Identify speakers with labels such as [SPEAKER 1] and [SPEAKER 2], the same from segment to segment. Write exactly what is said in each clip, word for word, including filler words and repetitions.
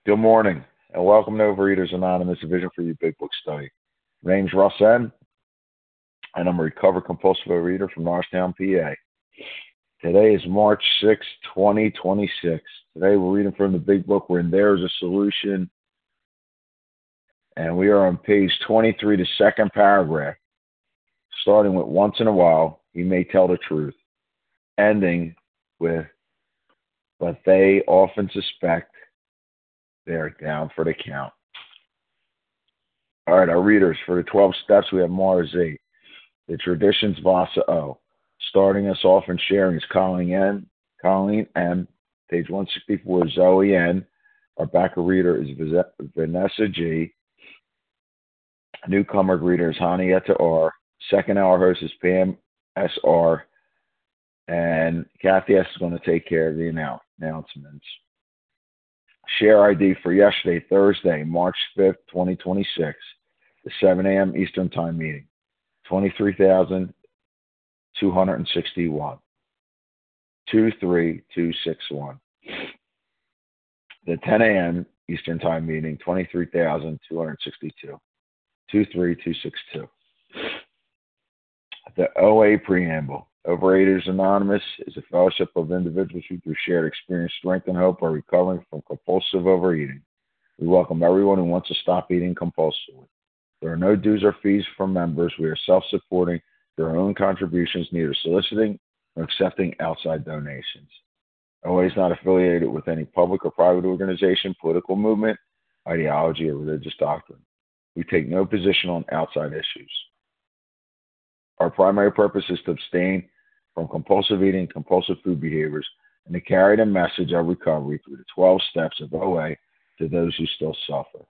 [SPEAKER 1] Good morning, and welcome to Overeaters Anonymous, a Vision for You Big Book Study. My name's Russ N., and I'm a recovered compulsive overeater from Norristown, P A. Today is March sixth, twenty twenty-six. Today we're reading from the Big Book, wherein there is a solution, and we are on page twenty-three, the second paragraph, starting with once in a while, he may tell the truth, ending with, but they often suspect they are down for the count. All right, our readers, for the twelve steps, we have Mara Z. The traditions, Vasa O. Starting us off and sharing is Colleen N. Colleen M. Page one sixty-four, Zoe N. Our backer reader is Vanessa G. Newcomer reader is Hanietta R. Second hour host is Pam S R. And Kathy S. is going to take care of the annou- announcements. Share I D for yesterday, Thursday, March fifth, twenty twenty-six, the seven a.m. Eastern Time meeting, twenty-three thousand two hundred sixty-one, two three two six one. The ten a.m. Eastern Time meeting, twenty-three thousand two hundred sixty-two, two three two six two. The O A Preamble. Overeaters Anonymous is a fellowship of individuals who, through shared experience, strength, and hope, are recovering from compulsive overeating. We welcome everyone who wants to stop eating compulsively. There are no dues or fees for members. We are self-supporting through our own contributions, neither soliciting nor accepting outside donations. O A is not affiliated with any public or private organization, political movement, ideology, or religious doctrine. We take no position on outside issues. Our primary purpose is to abstain from compulsive eating, compulsive food behaviors, and to carry the message of recovery through the twelve steps of O A to those who still suffer.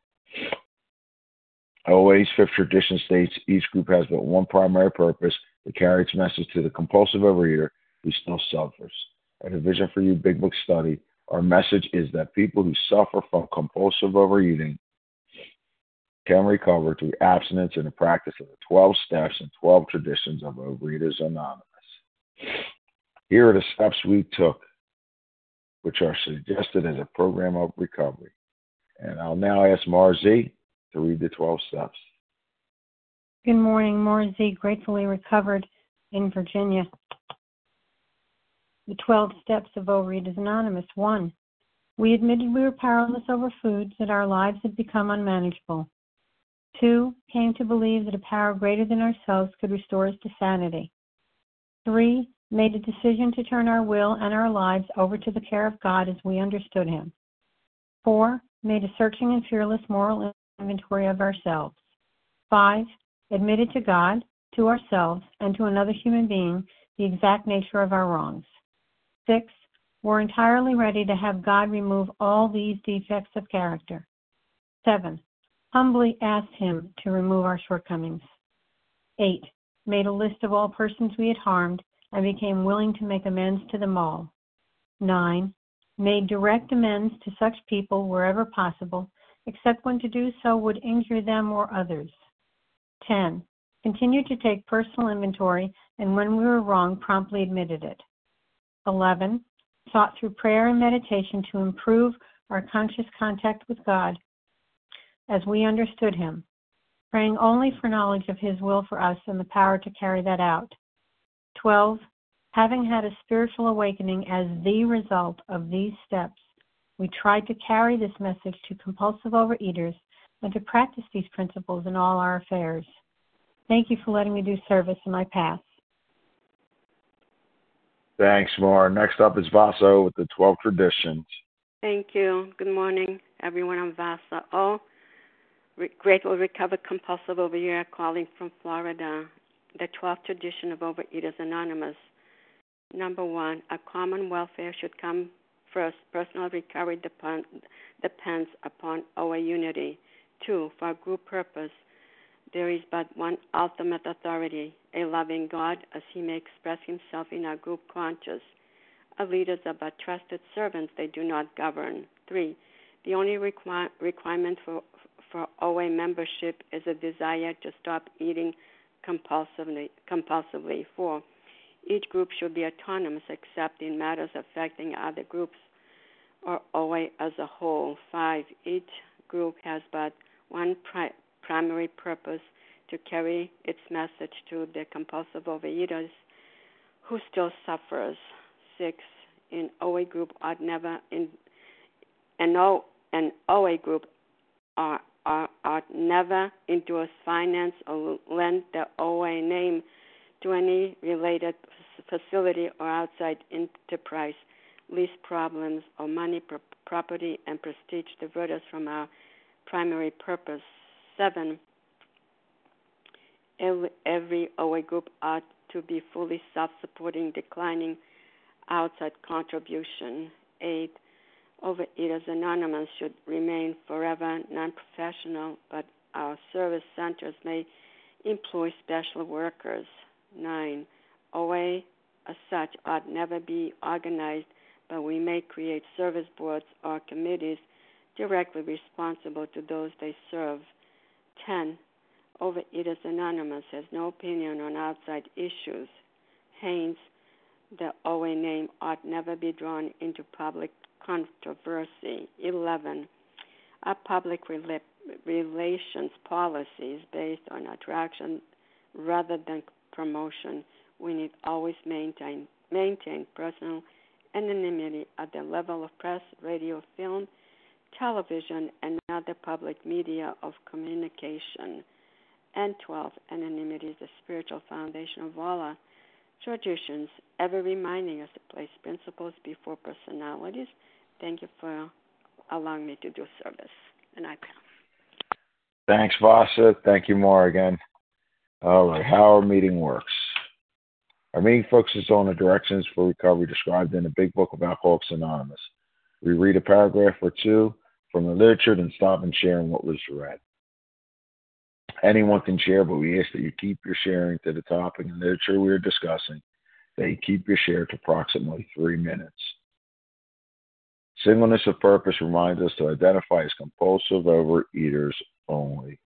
[SPEAKER 1] O A's fifth tradition states each group has but one primary purpose, to carry its message to the compulsive overeater who still suffers. At a Vision for You Big Book Study, our message is that people who suffer from compulsive overeating can recover through abstinence and the practice of the twelve steps and twelve traditions of Overeaters Anonymous. Here are the steps we took, which are suggested as a program of recovery. And I'll now ask Marzi to read the twelve steps.
[SPEAKER 2] Good morning, Marzi, gratefully recovered in Virginia. The twelve steps of Overeaters Anonymous. One, we admitted we were powerless over foods, that our lives had become unmanageable. Two, came to believe that a power greater than ourselves could restore us to sanity. Three, made a decision to turn our will and our lives over to the care of God as we understood Him. Four, made a searching and fearless moral inventory of ourselves. Five, admitted to God, to ourselves, and to another human being the exact nature of our wrongs. Six, were entirely ready to have God remove all these defects of character. Seven, humbly asked Him to remove our shortcomings. Eight, made a list of all persons we had harmed and became willing to make amends to them all. Nine, made direct amends to such people wherever possible, except when to do so would injure them or others. Ten, continued to take personal inventory, and when we were wrong, promptly admitted it. Eleven, sought through prayer and meditation to improve our conscious contact with God as we understood Him, praying only for knowledge of His will for us and the power to carry that out. Twelve, having had a spiritual awakening as the result of these steps, we tried to carry this message to compulsive overeaters and to practice these principles in all our affairs. Thank you for letting me do service in my path.
[SPEAKER 1] Thanks, Mar. Next up is Vaso with the twelve traditions.
[SPEAKER 3] Thank you. Good morning, everyone. I'm Vasa O. Re- grateful recovered compulsive overeater calling from Florida. The twelfth tradition of Overeaters Anonymous. Number one, a common welfare should come first. Personal recovery depend, depends upon O A unity. Two, for a group purpose, there is but one ultimate authority, a loving God, as He may express Himself in our group conscious. Our leaders are but trusted servants, they do not govern. Three, the only requir- requirement for, for O A membership is a desire to stop eating compulsively. compulsively. Four, each group should be autonomous except in matters affecting other groups. or O A as a whole. Five, each group has but one pri- primary purpose, to carry its message to the compulsive overeaters who still suffers. Six, in O A group ought never in an O an O A group are, are, ought never endorse, finance, or lend the O A name to any related facility or outside enterprise. Least problems or money, property, and prestige divert us from our primary purpose. Seven, every O A group ought to be fully self-supporting, declining outside contribution. Eight, Overeaters Anonymous should remain forever non-professional, but our service centers may employ special workers. Nine, O A as such ought never be organized, but we may create service boards or committees directly responsible to those they serve. Ten, Overeaters Anonymous has no opinion on outside issues. Hence, the O A name ought never be drawn into public controversy. Eleven, our public rela- relations policies based on attraction rather than promotion. We need always maintain maintain personal anonymity at the level of press, radio, film, television, and other public media of communication. And twelve, anonymity is the spiritual foundation of all our traditions, ever reminding us to place principles before personalities. Thank you for allowing me to do service. And I pass.
[SPEAKER 1] Thanks, Vasa. Thank you, Morgan. All right, how our meeting works. Our meeting focuses on the directions for recovery described in the Big Book of Alcoholics Anonymous. We read a paragraph or two from the literature, then stop and share what was read. Anyone can share, but we ask that you keep your sharing to the topic and literature we are discussing, that you keep your share to approximately three minutes. Singleness of purpose reminds us to identify as compulsive overeaters only.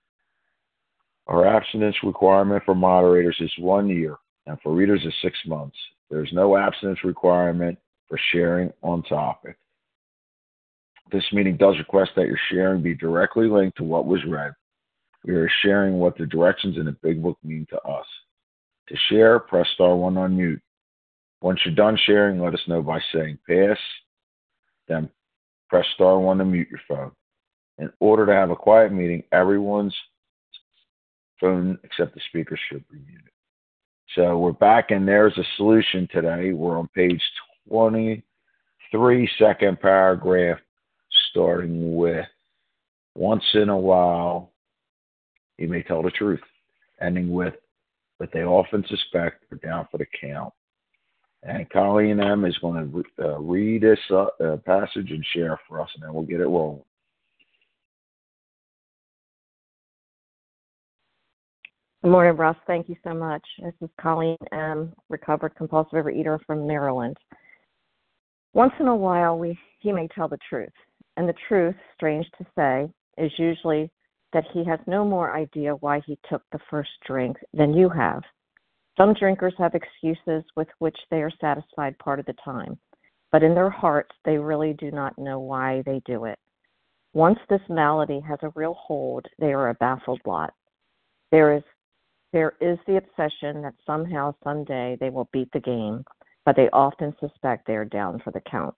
[SPEAKER 1] Our abstinence requirement for moderators is one year, and for readers is six months. There is no abstinence requirement for sharing on topic. This meeting does request that your sharing be directly linked to what was read. We are sharing what the directions in the Big Book mean to us. To share, press star one on mute. Once you're done sharing, let us know by saying pass, then press star one to mute your phone. In order to have a quiet meeting, everyone's phone except the speaker should be muted. So we're back, and there's a solution today. We're on page twenty-three, second paragraph, starting with once in a while, he may tell the truth, ending with, but they often suspect they're down for the count. And Colleen M. is going to uh, read this uh, uh, passage and share for us, and then we'll get it rolling.
[SPEAKER 4] Good morning, Russ. Thank you so much. This is Colleen M., recovered compulsive overeater from Maryland. Once in a while, we he may tell the truth. And the truth, strange to say, is usually that he has no more idea why he took the first drink than you have. Some drinkers have excuses with which they are satisfied part of the time, but in their hearts, they really do not know why they do it. Once this malady has a real hold, they are a baffled lot. There is There is the obsession that somehow, someday, they will beat the game, but they often suspect they are down for the count.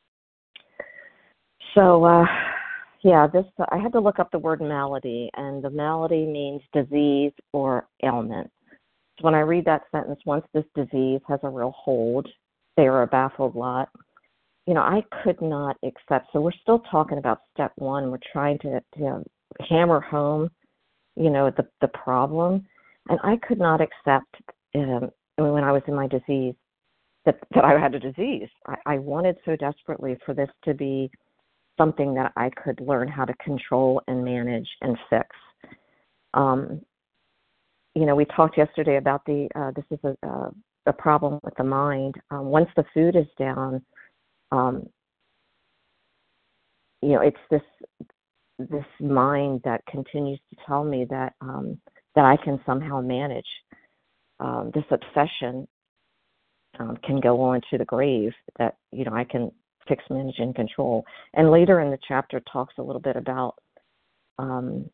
[SPEAKER 4] So, uh, yeah, this uh, I had to look up the word malady, and the malady means disease or ailment. So when I read that sentence, once this disease has a real hold, they are a baffled lot. You know, I could not accept. So we're still talking about step one. We're trying to, to hammer home, you know, the the problem. And I could not accept um, when I was in my disease that, that I had a disease. I, I wanted so desperately for this to be something that I could learn how to control and manage and fix. Um, you know, we talked yesterday about the, uh, this is a, a, a problem with the mind. Um, once the food is down, um, you know, it's this this mind that continues to tell me that um, that I can somehow manage. Um, this obsession um, can go on to the grave, that, you know, I can fix, manage, and control. And later in the chapter talks a little bit about um,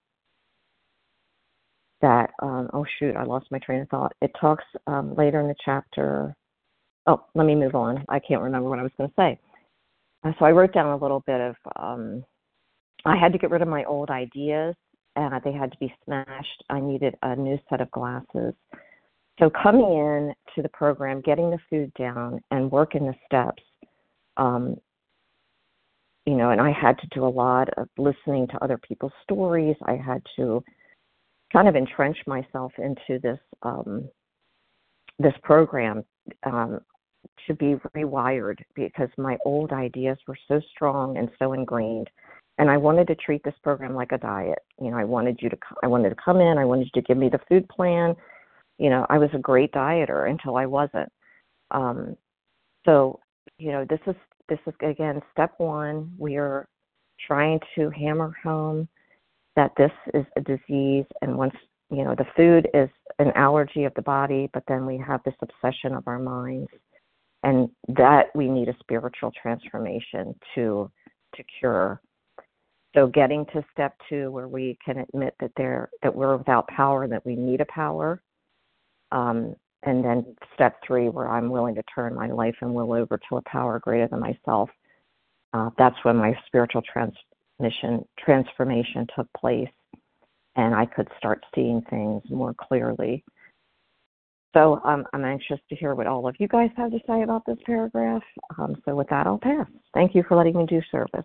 [SPEAKER 4] that, um, oh shoot, I lost my train of thought. It talks um, later in the chapter, oh, let me move on. I can't remember what I was going to say. Uh, so I wrote down a little bit of, um, I had to get rid of my old ideas, and they had to be smashed. I needed a new set of glasses. So coming in to the program, getting the food down, and working the steps, um, you know, and I had to do a lot of listening to other people's stories. I had to kind of entrench myself into this um, this program um, to be rewired, because my old ideas were so strong and so ingrained. And I wanted to treat this program like a diet. You know, I wanted you to, I wanted to come in, I wanted you to give me the food plan. You know, I was a great dieter until I wasn't. Um, so, you know, this is, this is again, step one. We are trying to hammer home that this is a disease. And once, you know, the food is an allergy of the body, but then we have this obsession of our minds, and that we need a spiritual transformation to, to cure. So getting to step two, where we can admit that there that we're without power and that we need a power, um, and then step three, where I'm willing to turn my life and will over to a power greater than myself. Uh, that's when my spiritual transmission transformation took place, and I could start seeing things more clearly. So um, I'm anxious to hear what all of you guys have to say about this paragraph. Um, so with that, I'll pass. Thank you for letting me do service.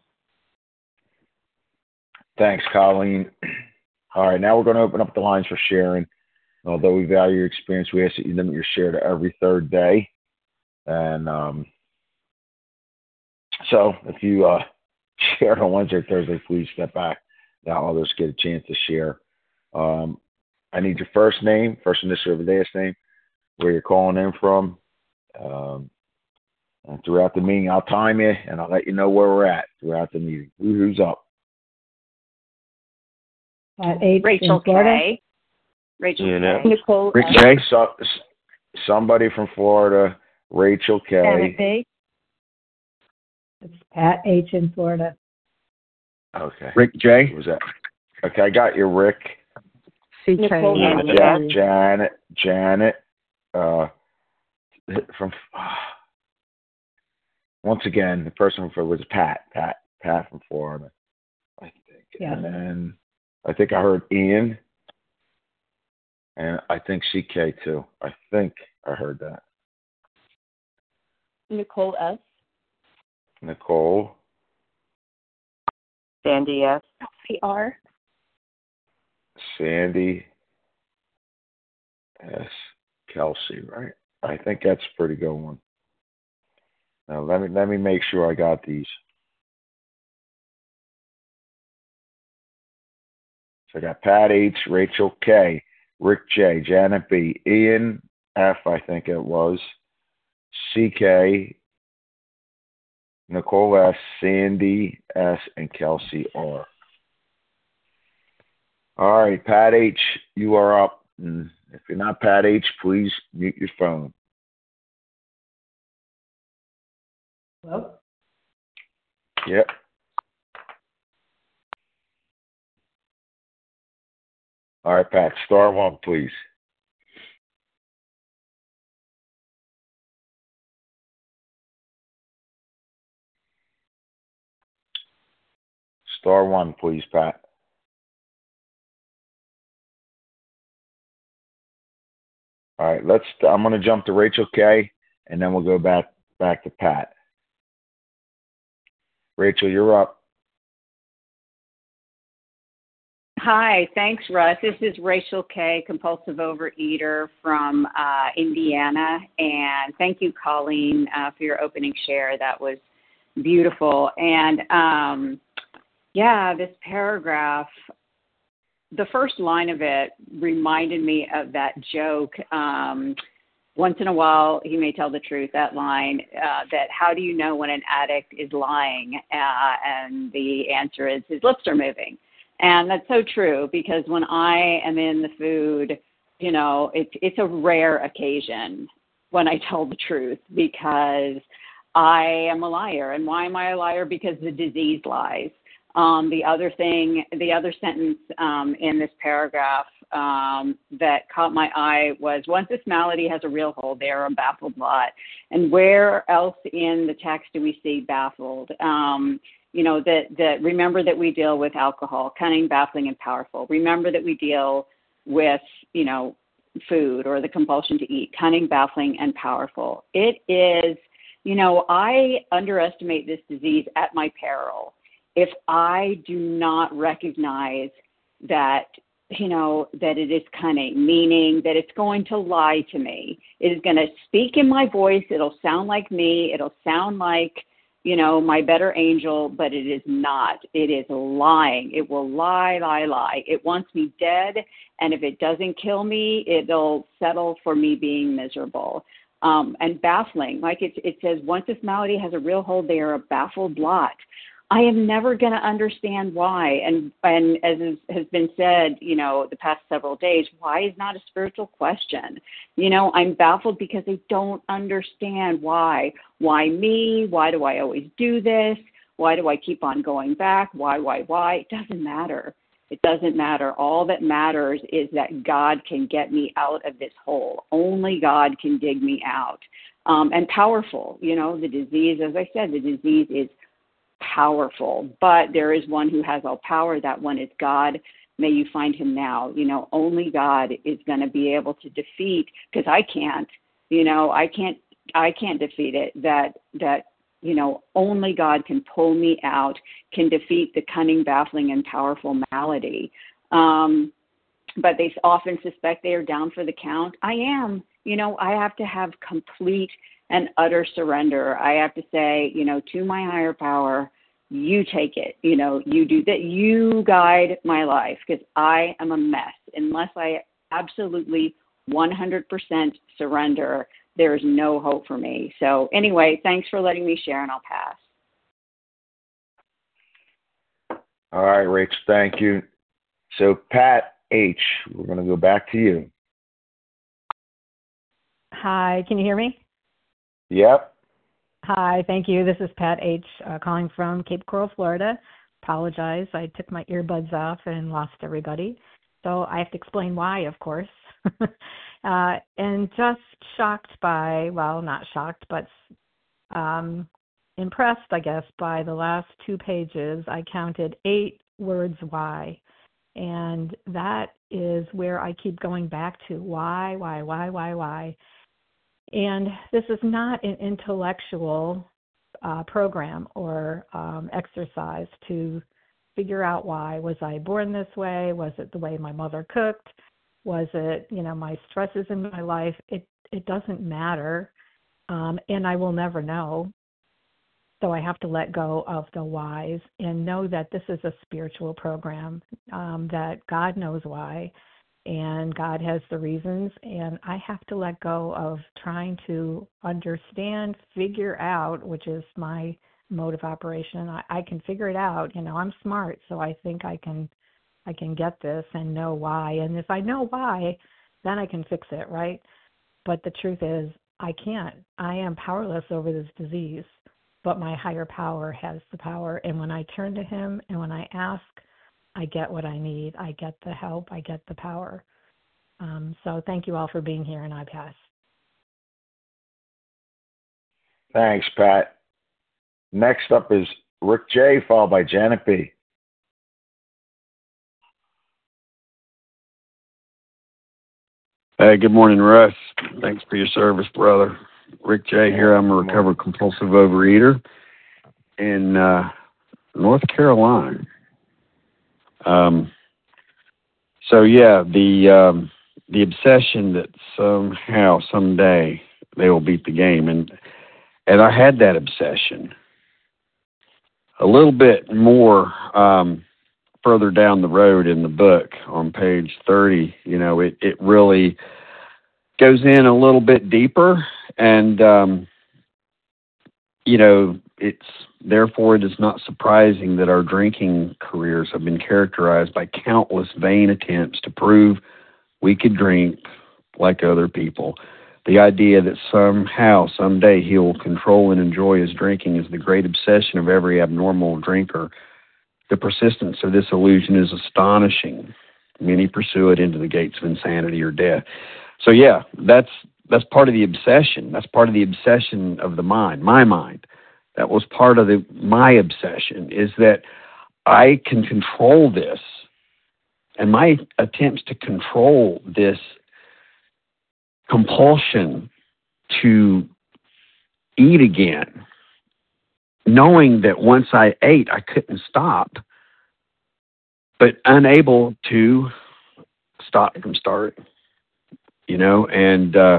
[SPEAKER 1] Thanks, Colleen. All right, now we're going to open up the lines for sharing. Although we value your experience, we ask that you limit your share to every third day. And um, so if you uh, shared on Wednesday or Thursday, please step back. Now others get a chance to share. Um, I need your first name, first initial of the last name, where you're calling in from. Um, and throughout the meeting, I'll time you, and I'll let you know where we're at throughout the meeting. Who's up?
[SPEAKER 5] At eight
[SPEAKER 6] Rachel K. Rachel
[SPEAKER 1] you know,
[SPEAKER 6] K. Nicole
[SPEAKER 1] Rick J. So, somebody from Florida. Rachel K.
[SPEAKER 6] Janet B.
[SPEAKER 5] It's Pat H. in Florida.
[SPEAKER 1] Okay.
[SPEAKER 7] Rick J.
[SPEAKER 1] Who was that? Okay, I got you, Rick.
[SPEAKER 6] C K.
[SPEAKER 1] Janet. Janet. Janet. Uh, from once again, the person from was Pat. Pat. Pat from Florida, I think.
[SPEAKER 5] Yeah.
[SPEAKER 1] And then I think I heard Ian, and I think C K too. I think I heard that.
[SPEAKER 6] Nicole S.
[SPEAKER 1] Nicole.
[SPEAKER 6] Sandy S. C R.
[SPEAKER 1] Sandy S. Kelsey, right? I think that's a pretty good one. Now let me let me make sure I got these. So I got Pat H, Rachel K, Rick J, Janet B, Ian F, I think it was, C K, Nicole S, Sandy S, and Kelsey R. All right, Pat H, you are up. And if you're not Pat H, please mute your phone.
[SPEAKER 5] Hello?
[SPEAKER 1] Yep. All right, Pat, star one, please. Star one, please, Pat. All right, let's. I'm going to jump to Rachel K, and then we'll go back back to Pat. Rachel, you're up.
[SPEAKER 6] Hi, thanks, Russ. This is Rachel K, compulsive overeater from uh, Indiana, and thank you, Colleen, uh, for your opening share. That was beautiful. And um, yeah, this paragraph, the first line of it reminded me of that joke. Um, once in a while, he may tell the truth, that line, uh, that how do you know when an addict is lying? Uh, and the answer is his lips are moving. And that's so true, because when I am in the food, you know, it's it's a rare occasion when I tell the truth, because I am a liar. And why am I a liar? Because the disease lies. Um, the other thing, the other sentence um, in this paragraph um, that caught my eye was, once this malady has a real hold, they are a baffled lot. And where else in the text do we see baffled? Um, you know, that, that remember that we deal with alcohol, cunning, baffling, and powerful. Remember that we deal with, you know, food or the compulsion to eat, cunning, baffling, and powerful. It is, you know, I underestimate this disease at my peril. If I do not recognize that, you know, that it is cunning, meaning that it's going to lie to me. It is going to speak in my voice. It'll sound like me. It'll sound like, you know, my better angel, but it is not. It is lying. It will lie, lie, lie. It wants me dead, and if it doesn't kill me, it'll settle for me being miserable. Um, and baffling, like it, it says, once this malady has a real hold, they are a baffled lot. I am never going to understand why. And, and as is, has been said, you know, the past several days, why is not a spiritual question. You know, I'm baffled because I don't understand why. Why me? Why do I always do this? Why do I keep on going back? Why, why, why? It doesn't matter. It doesn't matter. All that matters is that God can get me out of this hole. Only God can dig me out. Um, and powerful, you know, the disease, as I said, the disease is powerful, but there is one who has all power. That one is God. May you find him now. You know, only God is going to be able to defeat, because I can't, you know, I can't, I can't defeat it. That, that, you know, only God can pull me out, can defeat the cunning, baffling, and powerful malady. Um, but they often suspect they are down for the count. I am, you know, I have to have complete and utter surrender. I have to say, you know, to my higher power, you take it, you know, you do that, you guide my life, because I am a mess. Unless I absolutely one hundred percent surrender, there is no hope for me. So anyway, thanks for letting me share, and I'll pass.
[SPEAKER 1] All right, Rach, thank you. So Pat H., we're going to go back to you.
[SPEAKER 5] Hi, can you hear me?
[SPEAKER 1] Yep.
[SPEAKER 5] Hi, thank you. This is Pat H. Uh, calling from Cape Coral, Florida. Apologize, I took my earbuds off and lost everybody. So I have to explain why, of course. uh, and just shocked by, well, not shocked, but um, impressed, I guess, by the last two pages. I counted eight words why. And that is where I keep going back to. Why, why, why, why, why. And this is not an intellectual uh, program or um, exercise to figure out why. Was I born this way? Was it the way my mother cooked? Was it, you know, my stresses in my life? It it doesn't matter, um, and I will never know. So I have to let go of the whys and know that this is a spiritual program, um, that God knows why. And God has the reasons, and I have to let go of trying to understand, figure out, which is my mode of operation. I, I can figure it out. You know, I'm smart, so I think I can, I can get this and know why. And if I know why, then I can fix it, right? But the truth is, I can't. I am powerless over this disease, but my higher power has the power. And when I turn to Him and when I ask, I get what I need. I get the help. I get the power. Um, so thank you all for being here, and I pass.
[SPEAKER 1] Thanks, Pat. Next up is Rick J., followed by Janet B.
[SPEAKER 7] Hey, good morning, Russ. Thanks for your service, brother. Rick J. here. I'm a recovered compulsive overeater in uh, North Carolina. Um, so yeah, the um, the obsession that somehow, someday, they will beat the game, and and I had that obsession a little bit more um, further down the road in the book on page thirty. You know, it it really goes in a little bit deeper, and um, you know, it's therefore it is not surprising that our drinking careers have been characterized by countless vain attempts to prove we could drink like other people. The idea that somehow, someday, he will control and enjoy his drinking is the great obsession of every abnormal drinker. The persistence of this illusion is astonishing. Many pursue it into the gates of insanity or death. So yeah, that's that's part of the obsession. That's part of the obsession of the mind, my mind. That was part of the my obsession, is that I can control this. And my attempts to control this compulsion to eat again, knowing that once I ate, I couldn't stop, but unable to stop from starting, you know, and uh,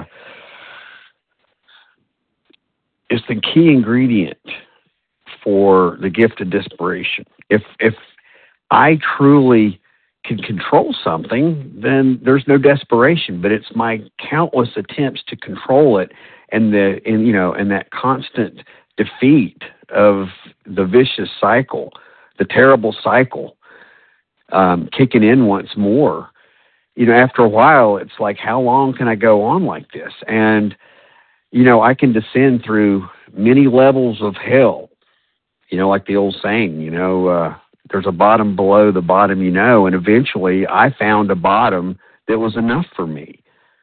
[SPEAKER 7] it's the key ingredient for the gift of desperation. If if I truly can control something, then there's no desperation, but it's my countless attempts to control it and the, and, you know, and that constant defeat of the vicious cycle, the terrible cycle, um, kicking in once more. You know, after a while, it's like, how long can I go on like this? And, you know, I can descend through many levels of hell, you know, like the old saying, you know, uh, there's a bottom below the bottom, you know, and eventually I found a bottom that was enough for me.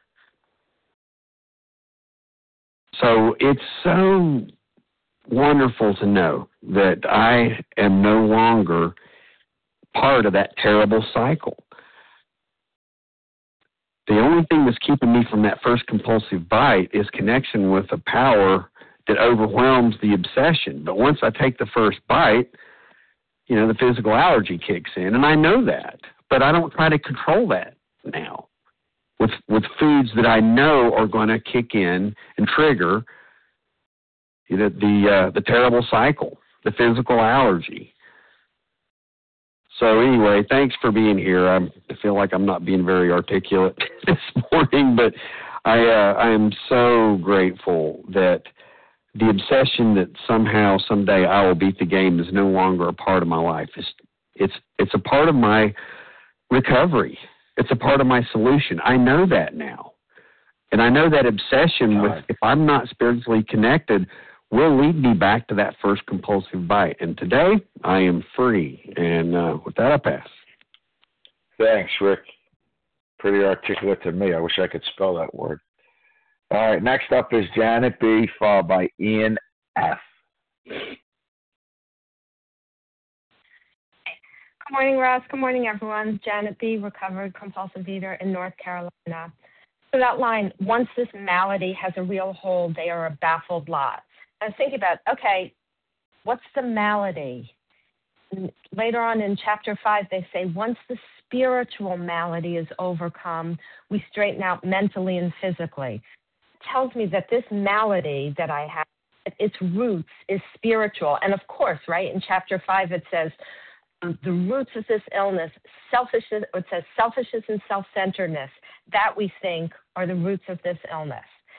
[SPEAKER 7] So it's so wonderful to know that I am no longer part of that terrible cycle. The only thing that's keeping me from that first compulsive bite is connection with a power that overwhelms the obsession. But once I take the first bite, you know, the physical allergy kicks in, and I know that, but I don't try to control that now with with foods that I know are going to kick in and trigger, you know, the uh, the terrible cycle, the physical allergy. So anyway, thanks for being here. I'm, I feel like I'm not being very articulate this morning, but I uh, I am so grateful that the obsession that somehow, someday I will beat the game is no longer a part of my life. It's, it's, it's a part of my recovery. It's a part of my solution. I know that now. And I know that obsession with, if I'm not spiritually connected, will lead me back to that first compulsive bite. And today, I am free. And uh, with that, I pass.
[SPEAKER 1] Thanks, Rick. Pretty articulate to me. I wish I could spell that word. All right, next up is Janet B., followed by Ian F.
[SPEAKER 8] Good morning, Ross. Good morning, everyone. Janet B., recovered compulsive eater in North Carolina. So that line, once this malady has a real hold, they are a baffled lot. I was thinking about, okay, what's the malady? And later on in chapter five, they say, once the spiritual malady is overcome, we straighten out mentally and physically. Tells me that this malady that I have, its roots is spiritual. And of course, right, in chapter five, it says um, the roots of this illness, selfishness, it says selfishness and self-centeredness, that we think are the roots of this illness.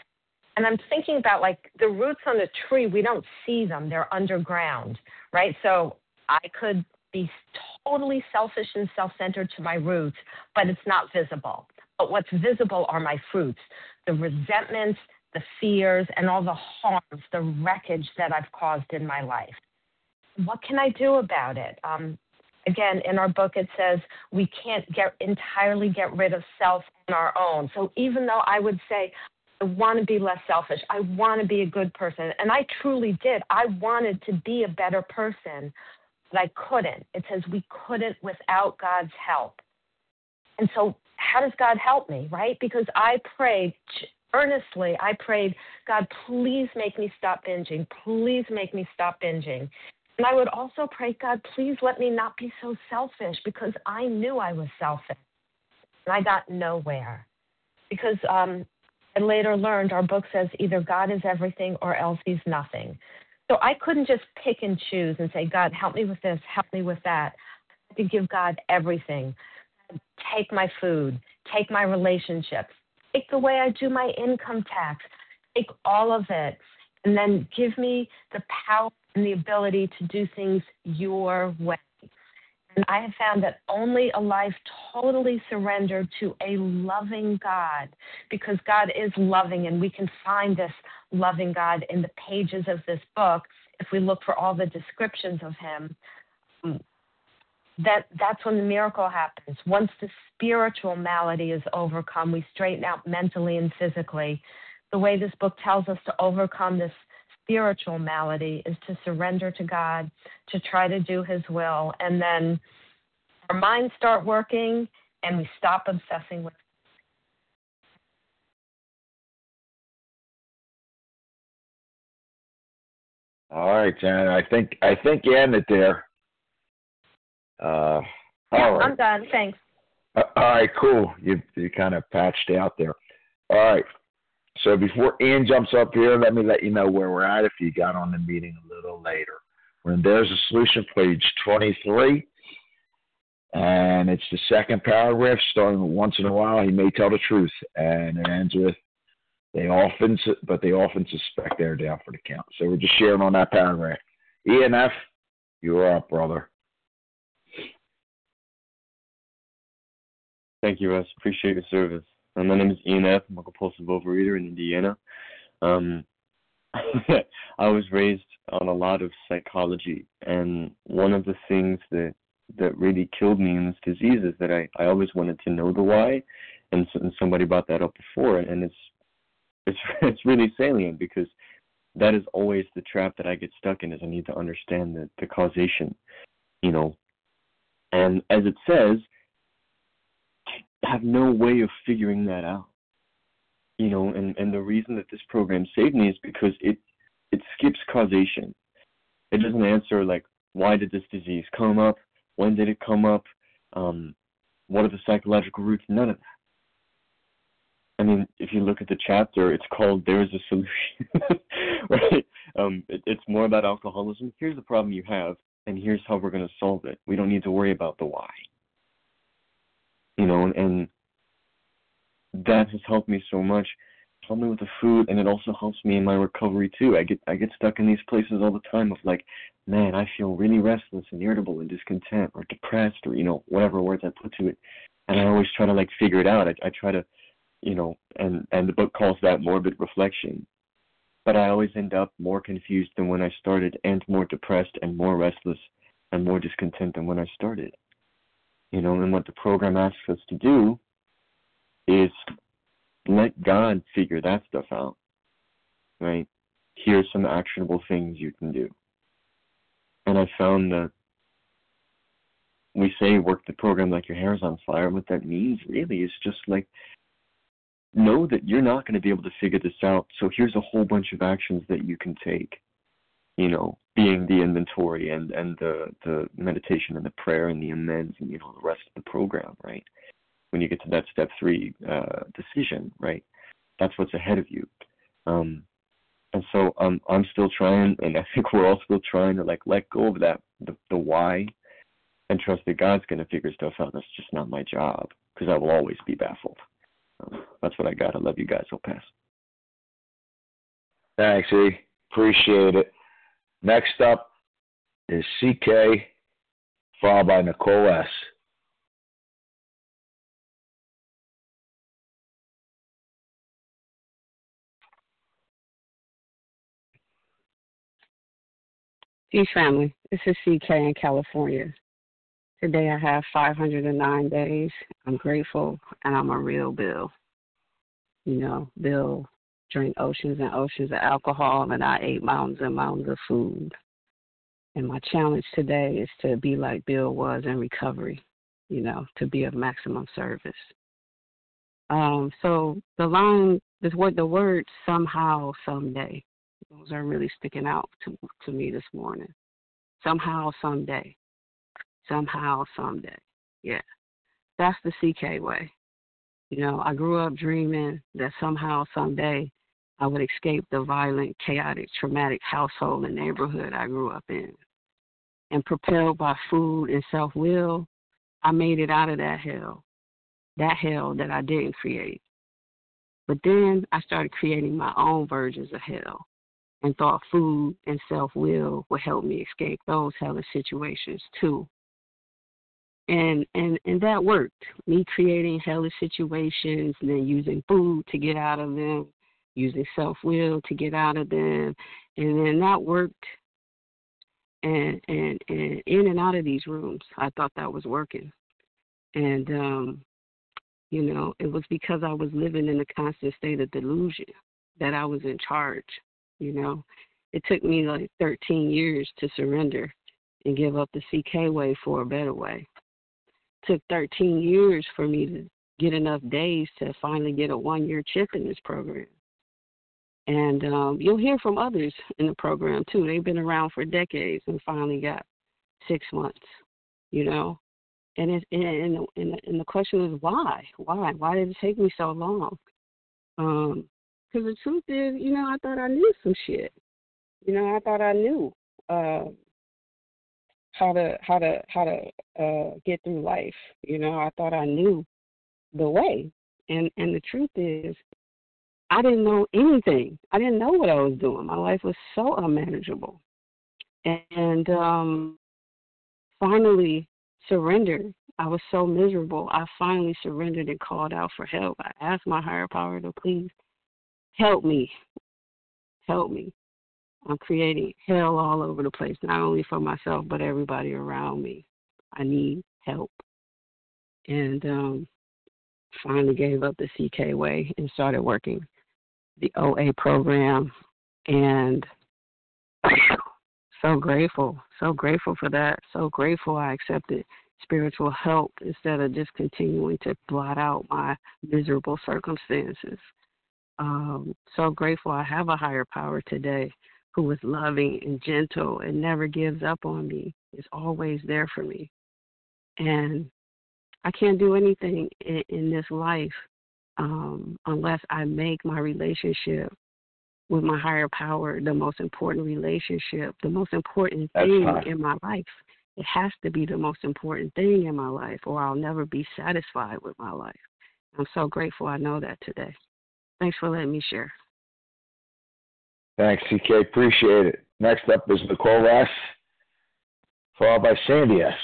[SPEAKER 8] And I'm thinking about like the roots on a tree, we don't see them, they're underground, right? So I could be totally selfish and self-centered to my roots, but it's not visible. But what's visible are my fruits, the resentments, the fears, and all the harms, the wreckage that I've caused in my life. What can I do about it? Um, again, in our book, it says we can't get entirely get rid of self on our own. So even though I would say, I want to be less selfish, I want to be a good person, and I truly did. I wanted to be a better person, but I couldn't. It says we couldn't without God's help. And so how does God help me, right? Because I prayed earnestly. I prayed, God, please make me stop binging. Please make me stop binging. And I would also pray, God, please let me not be so selfish, because I knew I was selfish. And I got nowhere. Because um, I later learned, our book says either God is everything or else he's nothing. So I couldn't just pick and choose and say, God, help me with this, help me with that. I had to give God everything. Take my food, take my relationships, take the way I do my income tax, take all of it, and then give me the power and the ability to do things your way. And I have found that only a life totally surrendered to a loving God, because God is loving, and we can find this loving God in the pages of this book if we look for all the descriptions of him. That that's when the miracle happens. Once the spiritual malady is overcome, we straighten out mentally and physically. The way this book tells us to overcome this spiritual malady is to surrender to God, to try to do his will, and then our minds start working and we stop obsessing with.
[SPEAKER 1] All right, Janet. I think I think you ended there. Uh,
[SPEAKER 8] yeah,
[SPEAKER 1] all right.
[SPEAKER 8] I'm done. Thanks.
[SPEAKER 1] Uh, all right, cool. You you kind of patched out there. All right. So before Ian jumps up here, let me let you know where we're at if you got on the meeting a little later. When there's a solution, page twenty-three, and it's the second paragraph, starting with once in a while he may tell the truth, and it ends with they often, but they often suspect they're down for the count. So we're just sharing on that paragraph. Ian F., you're up, brother.
[SPEAKER 9] Thank you, Russ. Appreciate your service. Um, my name is Ian F. I'm a compulsive overeater in Indiana. Um, I was raised on a lot of psychology, and one of the things that, that really killed me in this disease is that I, I always wanted to know the why, and, and somebody brought that up before, and it's it's it's really salient because that is always the trap that I get stuck in, is I need to understand the, the causation, you know. And as it says, I have no way of figuring that out. You know, and, and the reason that this program saved me is because it it skips causation. It doesn't answer, like, why did this disease come up? When did it come up? Um, what are the psychological roots? None of that. I mean, if you look at the chapter, it's called There is a Solution, right? Um, it, it's more about alcoholism. Here's the problem you have, and here's how we're going to solve it. We don't need to worry about the why. You know, and, and that has helped me so much. It's helped me with the food, and it also helps me in my recovery too. I get I get stuck in these places all the time of like, man, I feel really restless and irritable and discontent or depressed or, you know, whatever words I put to it. And I always try to like figure it out. I, I try to, you know, and, and the book calls that morbid reflection. But I always end up more confused than when I started, and more depressed and more restless and more discontent than when I started. You know, and what the program asks us to do is let God figure that stuff out, right? Here's some actionable things you can do. And I found that we say work the program like your hair's on fire. What that means really is just like, know that you're not going to be able to figure this out, so here's a whole bunch of actions that you can take, you know, being the inventory and, and the, the meditation and the prayer and the amends and, you know, the rest of the program, right? When you get to that step three uh, decision, right? That's what's ahead of you. Um, and so um, I'm still trying, and I think we're all still trying to, like, let go of that, the, the why, and trust that God's going to figure stuff out. That's just not my job, because I will always be baffled. Um, that's what I got. I love you guys. I'll pass.
[SPEAKER 1] Thanks, E. Appreciate it. Next up is C K, followed by Nicole S.
[SPEAKER 10] Peace, family. This is C K in California. Today I have five hundred nine days. I'm grateful, and I'm a real Bill. You know, Bill drank oceans and oceans of alcohol, and I ate mountains and mountains of food. And my challenge today is to be like Bill was in recovery, you know, to be of maximum service. Um, so the line, this word, the word somehow, someday, those are really sticking out to, to me this morning. Somehow, someday. Somehow, someday. Yeah, that's the C K way. You know, I grew up dreaming that somehow, someday, I would escape the violent, chaotic, traumatic household and neighborhood I grew up in. And propelled by food and self-will, I made it out of that hell, that hell that I didn't create. But then I started creating my own versions of hell and thought food and self-will would help me escape those hellish situations too. And, and and that worked. Me creating hellish situations and then using food to get out of them, using self-will to get out of them. And then that worked. And, and, and in and out of these rooms, I thought that was working. And, um, you know, it was because I was living in a constant state of delusion that I was in charge, you know. It took me like thirteen years to surrender and give up the C K way for a better way. It took thirteen years for me to get enough days to finally get a one-year chip in this program. And um, you'll hear from others in the program, too. They've been around for decades and finally got six months, you know. And, it, and, and, and, and the question is, why? Why? Why did it take me so long? Um, because the truth is, you know, I thought I knew some shit. You know, I thought I knew uh, how to how to how to uh, get through life. You know, I thought I knew the way. And and the truth is, I didn't know anything. I didn't know what I was doing. My life was so unmanageable. And um, finally surrendered. I was so miserable. I finally surrendered and called out for help. I asked my higher power to please help me. Help me. I'm creating hell all over the place, not only for myself, but everybody around me. I need help. And um, finally gave up the C K way and started working the O A program. And so grateful, so grateful for that. So grateful I accepted spiritual help instead of just continuing to blot out my miserable circumstances. Um, so grateful I have a higher power today who is loving and gentle and never gives up on me, is always there for me. And I can't do anything in, in this life um, unless I make my relationship with my higher power the most important relationship, the most important thing in my life. It has to be the most important thing in my life, or I'll never be satisfied with my life. I'm so grateful I know that today. Thanks for letting me share.
[SPEAKER 1] Thanks, C K. Appreciate it. Next up is Nicole S., followed by Sandy S.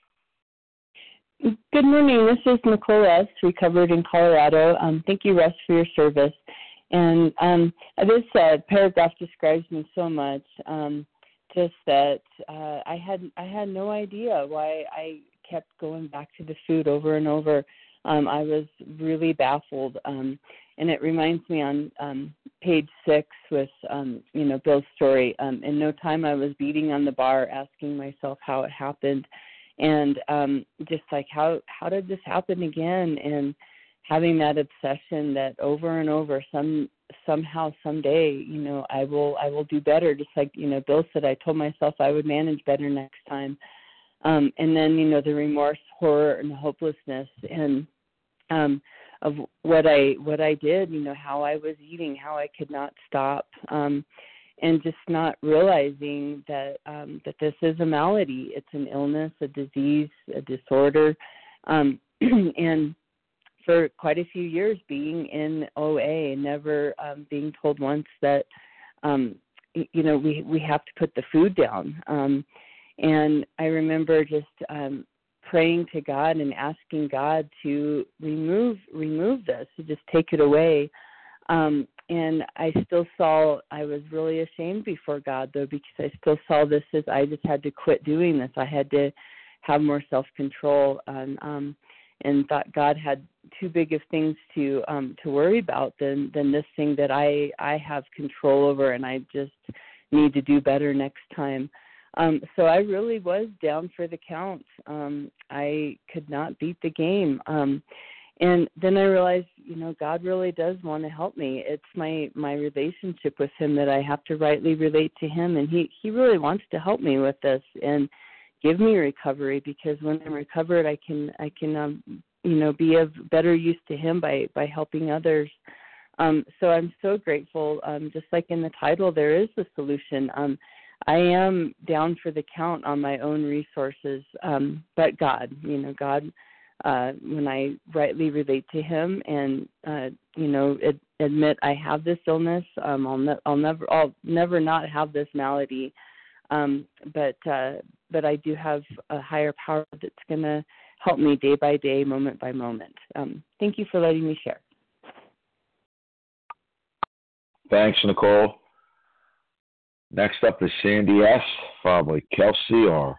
[SPEAKER 11] Good morning. This is Nicole S., recovered in Colorado. Um, thank you, Russ, for your service. And um, this uh, paragraph describes me so much. Um, just that uh, I had I had no idea why I kept going back to the food over and over. Um, I was really baffled. Um, and it reminds me on um, page six with, um, you know, Bill's story. Um, in no time I was beating on the bar, asking myself how it happened. And um, just like, how, how did this happen again? And having that obsession that over and over, some somehow, someday, you know, I will I will do better. Just like, you know, Bill said, I told myself I would manage better next time. Um, and then, you know, the remorse, horror, and hopelessness, and um, of what I what I did, you know, how I was eating, how I could not stop, um, and just not realizing that um, that this is a malady. It's an illness, a disease, a disorder, um, and for quite a few years being in O A, never um, being told once that, um, you know, we, we have to put the food down. Um, and I remember just um, praying to God and asking God to remove remove this, to just take it away. Um, and I still saw, I was really ashamed before God, though, because I still saw this as I just had to quit doing this. I had to have more self-control, and, um, and thought God had too big of things to um, to worry about than, than this thing that I, I have control over, and I just need to do better next time. Um, so I really was down for the count. Um, I could not beat the game. Um, and then I realized, you know, God really does want to help me. It's my, my relationship with him that I have to rightly relate to him, and he, he really wants to help me with this and give me recovery, because when I'm recovered, I can I can um, you know, be of better use to him by, by helping others. Um, so I'm so grateful. Um, just like in the title, there is a solution. Um, I am down for the count on my own resources, um, but God, you know, God, uh, when I rightly relate to him and, uh, you know, ad- admit I have this illness, um, I'll, ne- I'll never, I'll never not have this malady. Um, but, uh, but I do have a higher power that's going to help me day by day, moment by moment. Um, thank you for letting me share.
[SPEAKER 1] Thanks, Nicole. Next up is Sandy S., followed by Kelsey R.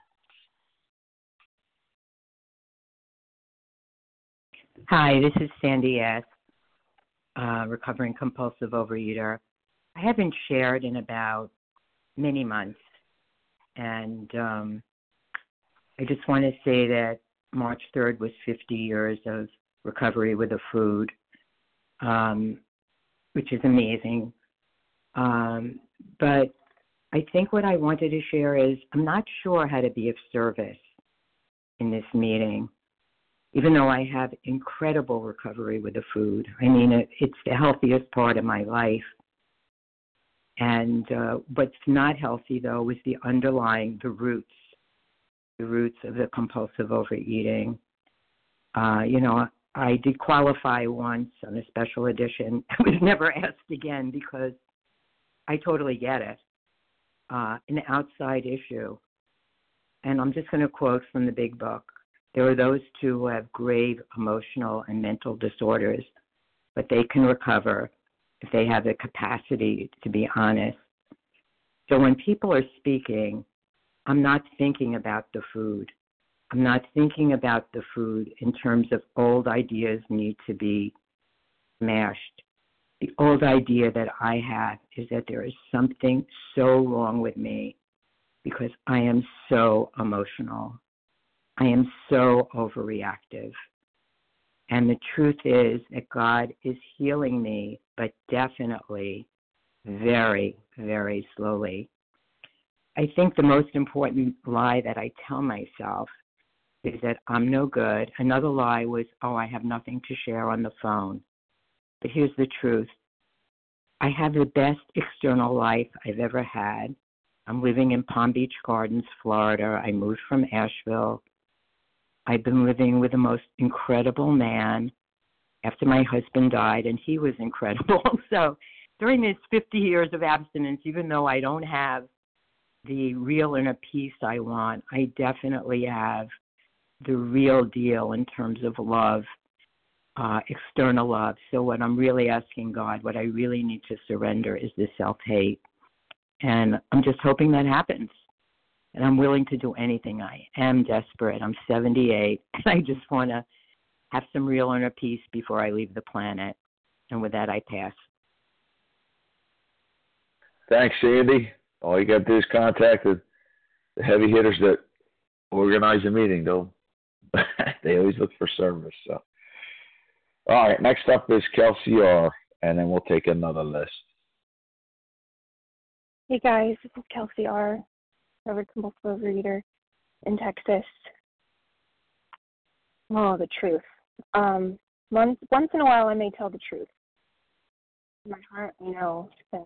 [SPEAKER 12] Hi, this is Sandy S., uh, recovering compulsive overeater. I haven't shared in about many months, and um, I just want to say that March third was fifty years of recovery with the food, um, which is amazing. Um, but I think what I wanted to share is I'm not sure how to be of service in this meeting, even though I have incredible recovery with the food. I mean, it, it's the healthiest part of my life. And uh, what's not healthy, though, is the underlying, the roots, the roots of the compulsive overeating. Uh, you know, I did qualify once on a special edition. I was never asked again because I totally get it. Uh, an outside issue. And I'm just going to quote from the big book. There are those too who have grave emotional and mental disorders, but they can recover if they have the capacity to be honest. So when people are speaking, I'm not thinking about the food. I'm not thinking about the food in terms of old ideas need to be smashed. The old idea that I have is that there is something so wrong with me because I am so emotional. I am so overreactive. And the truth is that God is healing me, but definitely very, very slowly. I think the most important lie that I tell myself is that I'm no good. Another lie was, oh, I have nothing to share on the phone. But here's the truth. I have the best external life I've ever had. I'm living in Palm Beach Gardens, Florida. I moved from Asheville. I've been living with the most incredible man after my husband died, and he was incredible. So during these fifty years of abstinence, even though I don't have the real inner peace I want, I definitely have the real deal in terms of love. Uh, external love. So what I'm really asking God, what I really need to surrender is this self-hate. And I'm just hoping that happens. And I'm willing to do anything. I am desperate. I'm seventy-eight. And I just want to have some real inner peace before I leave the planet. And with that, I pass.
[SPEAKER 1] Thanks, Sandy. All you got to do is contact the, the heavy hitters that organize the meeting, though. They always look for service, so. All right, next up is Kelsey R., and then we'll take another list.
[SPEAKER 13] Hey, guys, this is Kelsey R., recovered compulsive overeater in Texas. Oh, the truth. Um, once, once in a while, I may tell the truth. In my heart, I know that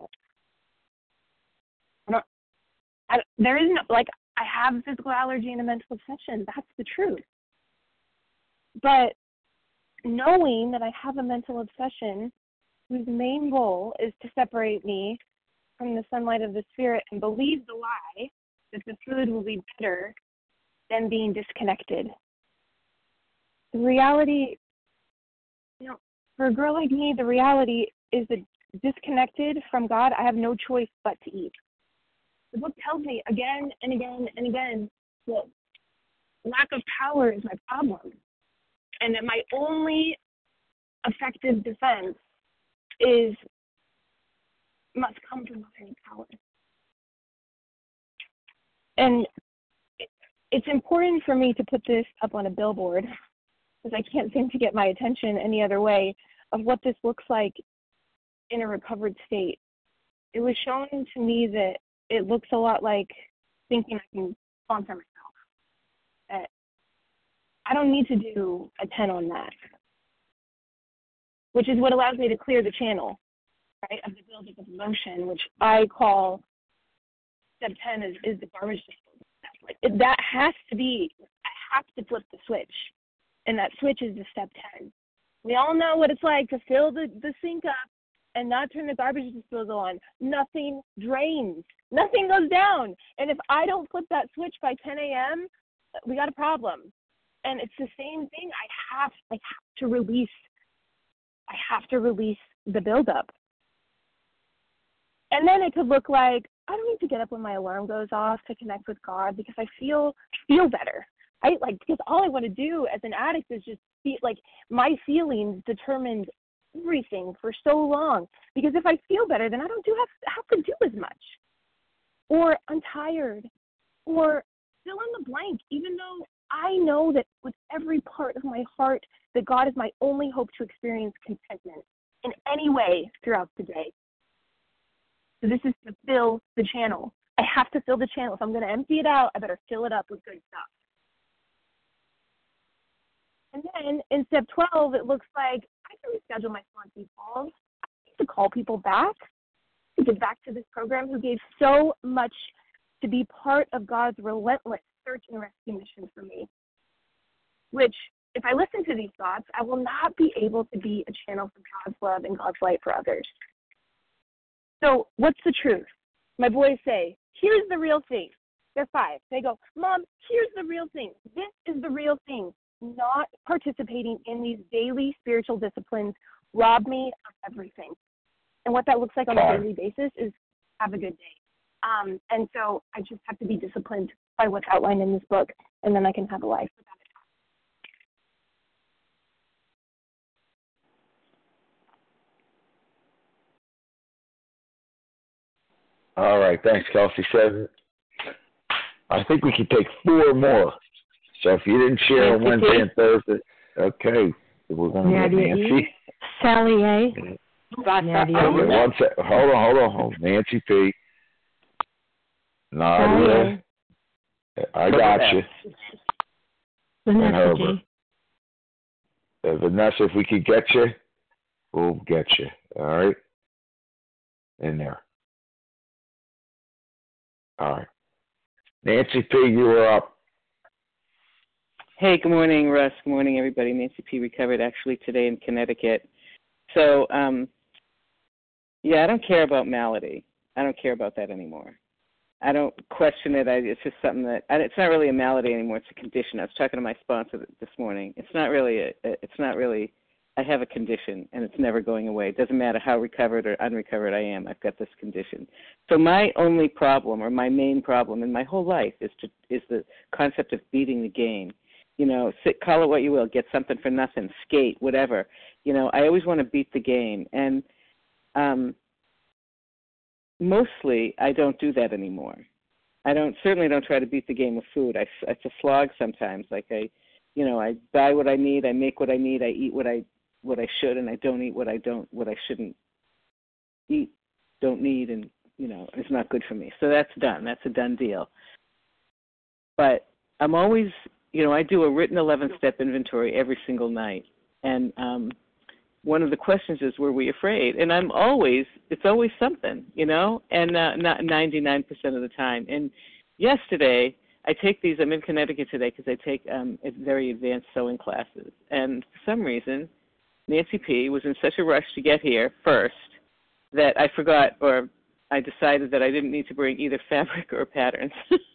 [SPEAKER 13] I don't, I, there isn't, like, I have a physical allergy and a mental obsession. That's the truth. But knowing that I have a mental obsession whose main goal is to separate me from the sunlight of the spirit and believe the lie that the food will be better than being disconnected. The reality, you know, for a girl like me, the reality is that disconnected from God, I have no choice but to eat. The book tells me again and again and again that lack of power is my problem. And that my only effective defense is must come from having power. And it's important for me to put this up on a billboard because I can't seem to get my attention any other way of what this looks like in a recovered state. It was shown to me that it looks a lot like thinking I can sponsor myself. That I don't need to do a ten on that, which is what allows me to clear the channel, right, of the buildup of emotion, which I call step ten is, is the garbage disposal. It, that has to be, I have to flip the switch, and that switch is the step ten. We all know what it's like to fill the, the sink up and not turn the garbage disposal on. Nothing drains. Nothing goes down. And if I don't flip that switch by ten a.m., we got a problem. and it's the same thing. I have, I have to release, I have to release the buildup. And then it could look like, I don't need to get up when my alarm goes off to connect with God because I feel, feel better. Right? Like, because all I want to do as an addict is just feel like my feelings determined everything for so long. Because if I feel better, then I don't do have, have to do as much. Or I'm tired. Or fill in the blank, even though I know that with every part of my heart that God is my only hope to experience contentment in any way throughout the day. So this is to fill the channel. I have to fill the channel. If I'm going to empty it out, I better fill it up with good stuff. And then in step twelve, it looks like I can reschedule my Swansea calls. I need to call people back, to give back to this program who gave so much to be part of God's relentless search and rescue mission for me, which, if I listen to these thoughts, I will not be able to be a channel for God's love and God's light for others. So what's the truth? My boys say, here's the real thing. They're five. They go, Mom, here's the real thing. This is the real thing. Not participating in these daily spiritual disciplines rob me of everything. And what that looks like on a daily basis is have a good day. Um, and so I just have to be disciplined by what's outlined in this book, and then I can have a life without it.
[SPEAKER 1] All right, thanks, Kelsey. Seven. I think we can take four more. So if you didn't share on Wednesday and Thursday, okay, we're going to get Nancy.
[SPEAKER 2] Sally A.
[SPEAKER 1] Nadia. Okay, one sec. Hold on, hold on, hold on. Nancy P. Nadia. I got you.
[SPEAKER 2] Vanessa G.
[SPEAKER 1] Uh, Vanessa, if we could get you, we'll get you. All right? In there. All right. Nancy P., you are up.
[SPEAKER 14] Hey, good morning, Russ. Good morning, everybody. Nancy P. recovered actually today in Connecticut. So, um, yeah, I don't care about malady. I don't care about that anymore. I don't question it. I, it's just something that I, it's not really a malady anymore. It's a condition. I was talking to my sponsor this morning. It's not really a. It's not really. I have a condition, and it's never going away. It doesn't matter how recovered or unrecovered I am. I've got this condition. So my only problem, or my main problem in my whole life, is to is the concept of beating the game. You know, sit, call it what you will, get something for nothing, skate, whatever. You know, I always want to beat the game, and um, mostly I don't do that anymore. I don't certainly don't try to beat the game with food. I, it's a slog sometimes. Like I, you know, I buy what I need, I make what I need, I eat what I what I should, and I don't eat what I don't what I shouldn't eat, don't need, and you know, it's not good for me. So that's done. That's a done deal. But I'm always, you know, I do a written eleven-step inventory every single night, and um, one of the questions is, were we afraid? And I'm always, it's always something, you know, and uh, not ninety-nine percent of the time. And yesterday, I take these, I'm in Connecticut today because I take um, very advanced sewing classes. And for some reason, Nancy P. was in such a rush to get here first that I forgot, or I decided that I didn't need to bring either fabric or patterns.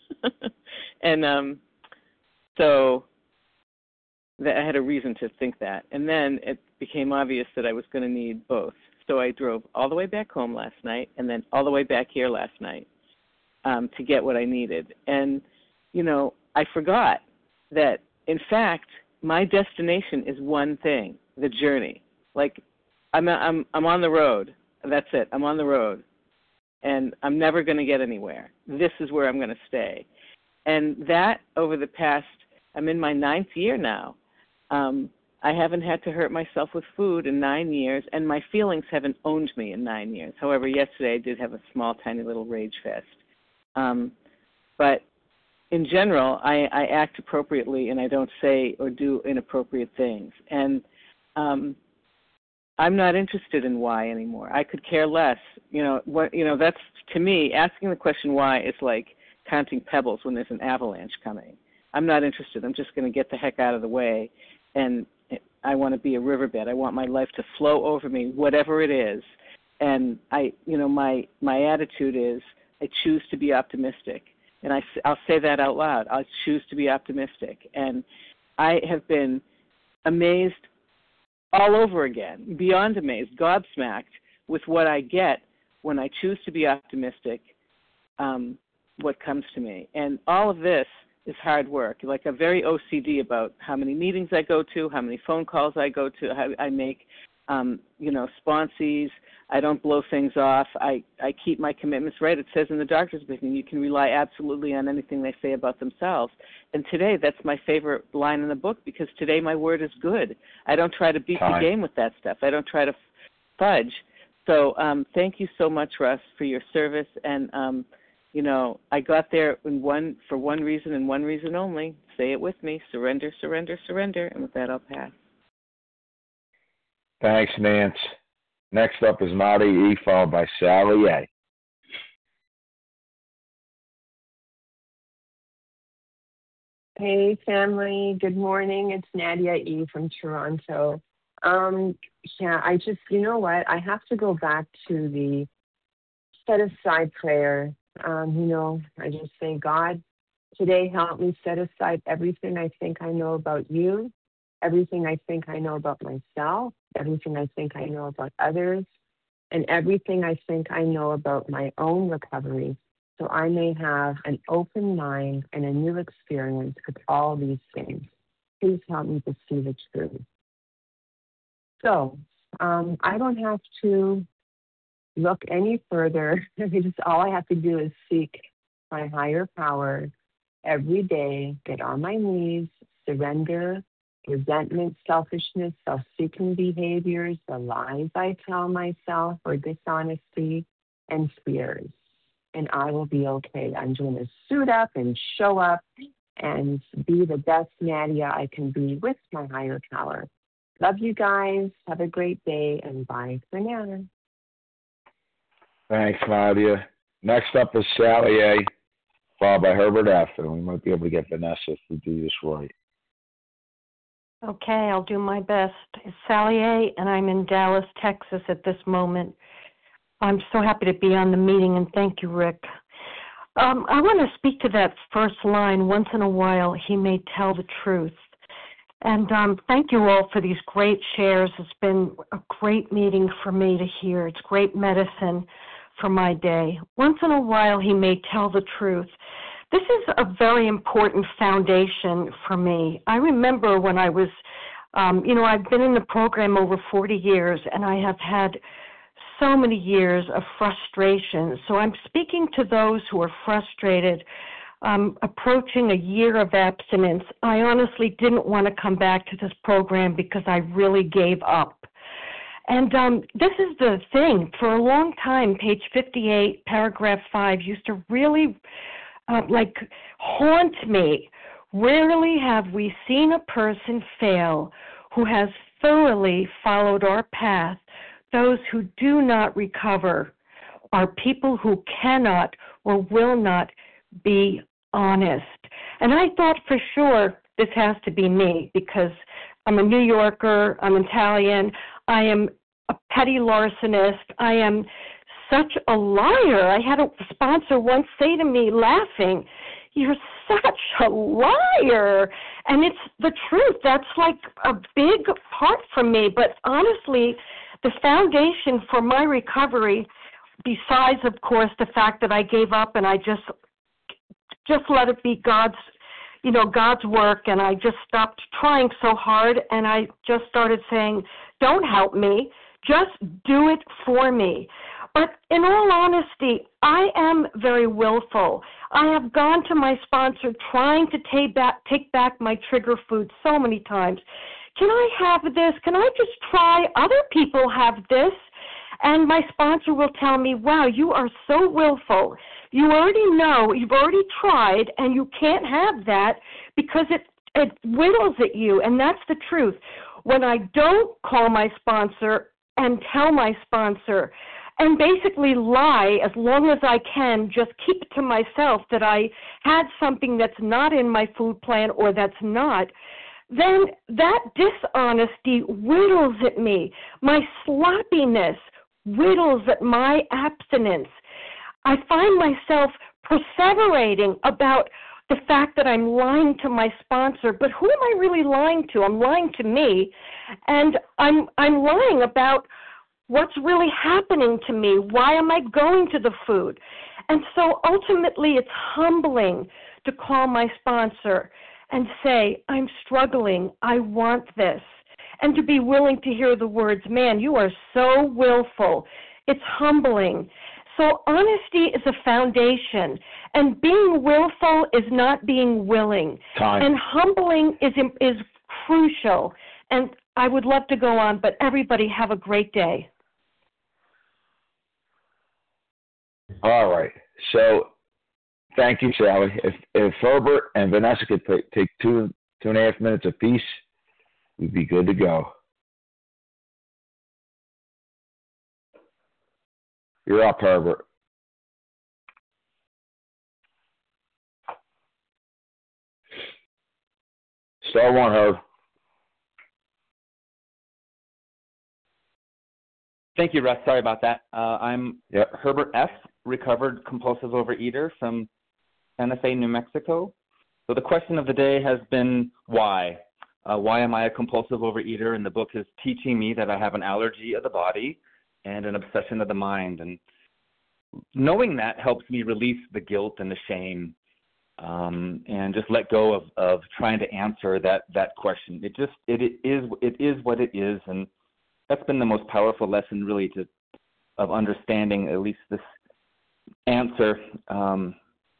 [SPEAKER 14] and um, so that I had a reason to think that. And then it became obvious that I was going to need both. So I drove all the way back home last night and then all the way back here last night um, to get what I needed. And, you know, I forgot that, in fact, my destination is one thing, the journey. Like, I'm I'm I'm on the road. That's it. I'm on the road. And I'm never going to get anywhere. This is where I'm going to stay. And that, over the past, I'm in my ninth year now. Um, I haven't had to hurt myself with food in nine years, and my feelings haven't owned me in nine years. However, yesterday I did have a small, tiny little rage fest. Um, but in general, I, I act appropriately, and I don't say or do inappropriate things. And um, I'm not interested in why anymore. I could care less. You know, what, you know, that's, to me, asking the question why is like counting pebbles when there's an avalanche coming. I'm not interested. I'm just going to get the heck out of the way, and I want to be a riverbed. I want my life to flow over me, whatever it is. And I, you know, my my attitude is I choose to be optimistic, and I, I'll say that out loud. I'll choose to be optimistic, and I have been amazed all over again, beyond amazed, gobsmacked with what I get when I choose to be optimistic, um, what comes to me. And all of this is hard work. Like, I'm very O C D about how many meetings I go to, how many phone calls I go to, how I make, um, you know, sponsees. I don't blow things off. I, I keep my commitments right. It says in the doctor's opinion, you can rely absolutely on anything they say about themselves. And today, that's my favorite line in the book, because today my word is good. I don't try to beat
[SPEAKER 1] Time.
[SPEAKER 14] the game with that stuff. I don't try to fudge. So um, thank you so much, Russ, for your service. And, um, you know, I got there in one for one reason and one reason only. Say it with me: surrender, surrender, surrender. And with that, I'll pass.
[SPEAKER 1] Thanks, Nance. Next up is Nadia E., followed by Sally A.
[SPEAKER 15] Hey, family. Good morning. It's Nadia E. from Toronto. Um, yeah, I just, you know what? I have to go back to the set aside prayer. Um, you know, I just say, God, today help me set aside everything I think I know about you, everything I think I know about myself, everything I think I know about others, and everything I think I know about my own recovery, so I may have an open mind and a new experience with all these things. Please help me to see the truth. So um, I don't have to look any further. Just all I have to do is seek my higher power every day, get on my knees, surrender resentment, selfishness, self-seeking behaviors, the lies I tell myself, or dishonesty, and fears. And I will be okay. I'm going to suit up and show up and be the best Nadia I can be with my higher power. Love you guys. Have a great day, and bye for now.
[SPEAKER 1] Thanks, Nadia. Next up is Sally A., followed by Herbert F., and we might be able to get Vanessa if we do this right.
[SPEAKER 16] Okay, I'll do my best. It's Sally A., and I'm in Dallas, Texas at this moment. I'm so happy to be on the meeting, and thank you, Rick. Um, I want to speak to that first line, once in a while he may tell the truth. And um, thank you all for these great shares. It's been a great meeting for me to hear. It's great medicine for my day. Once in a while he may tell the truth. This is a very important foundation for me. I remember when I was, um, you know, I've been in the program over forty years, and I have had so many years of frustration. So I'm speaking to those who are frustrated, um, approaching a year of abstinence. I honestly didn't want to come back to this program because I really gave up. And um, this is the thing. For a long time, page fifty-eight, paragraph five, used to really Uh, like haunt me. Rarely have we seen a person fail who has thoroughly followed our path. Those who do not recover are people who cannot or will not be honest. And I thought for sure this has to be me, because I'm a New Yorker, I'm Italian, I am a petty larcenist, I am such a liar. I had a sponsor once say to me, laughing, "You're such a liar." And it's the truth. That's like a big part for me. But honestly, the foundation for my recovery, besides, of course, the fact that I gave up and I just just let it be God's, you know, God's work, and I just stopped trying so hard, and I just started saying, "Don't help me, just do it for me." But in all honesty, I am very willful. I have gone to my sponsor trying to take back, take back my trigger food so many times. Can I have this? Can I just try? Other people have this. And my sponsor will tell me, wow, you are so willful. You already know, you've already tried, and you can't have that because it, it whittles at you. And that's the truth. When I don't call my sponsor and tell my sponsor, and basically lie as long as I can, just keep it to myself that I had something that's not in my food plan or that's not, then that dishonesty whittles at me. My sloppiness whittles at my abstinence. I find myself perseverating about the fact that I'm lying to my sponsor, but who am I really lying to? I'm lying to me, and I'm I'm lying about what's really happening to me. Why am I going to the food? And so ultimately it's humbling to call my sponsor and say, I'm struggling, I want this, and to be willing to hear the words, man, you are so willful. It's humbling. So honesty is a foundation, and being willful is not being willing.
[SPEAKER 1] Time.
[SPEAKER 16] And humbling is is crucial. And I would love to go on, but everybody have a great day.
[SPEAKER 1] All right. So thank you, Sally. If, if Herbert and Vanessa could take, take two two and a half minutes apiece, we'd be good to go. You're up, Herbert. Star one, Herb.
[SPEAKER 17] Thank you, Russ. Sorry about that. Uh, I'm
[SPEAKER 1] yep.
[SPEAKER 17] Herbert F., recovered compulsive overeater from Santa Fe, New Mexico. So the question of the day has been why? Uh, why am I a compulsive overeater? And the book is teaching me that I have an allergy of the body and an obsession of the mind. And knowing that helps me release the guilt and the shame um, and just let go of, of trying to answer that, that question. It just, it, it is, it is what it is. And that's been the most powerful lesson really to, of understanding at least this answer um,